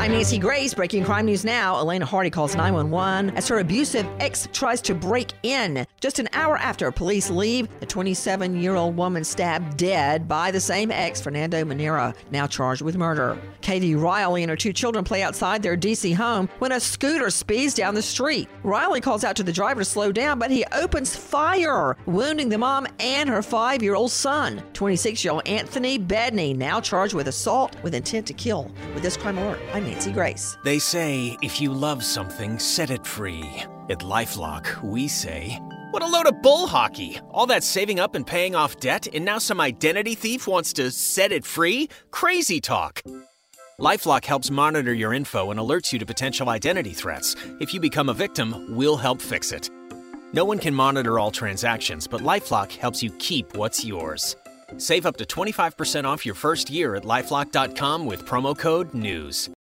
I'm Nancy Grace. Breaking crime news now. Elena Hardy calls 911 as her abusive ex tries to break in. Just an hour after police leave, the 27-year-old woman stabbed dead by the same ex, Fernando Manera, now charged with murder. Katie Riley and her 2 children play outside their D.C. home when a scooter speeds down the street. Riley calls out to the driver to slow down, but he opens fire, wounding the mom and her 5-year-old son. 26-year-old Anthony Bedney, now charged with assault with intent to kill. With this crime alert, I'm Nancy Grace. They say, if you love something, set it free. At LifeLock, we say, what a load of bull hockey. All that saving up and paying off debt, and now some identity thief wants to set it free? Crazy talk. LifeLock helps monitor your info and alerts you to potential identity threats. If you become a victim, we'll help fix it. No one can monitor all transactions, but LifeLock helps you keep what's yours. Save up to 25% off your first year at LifeLock.com with promo code NEWS.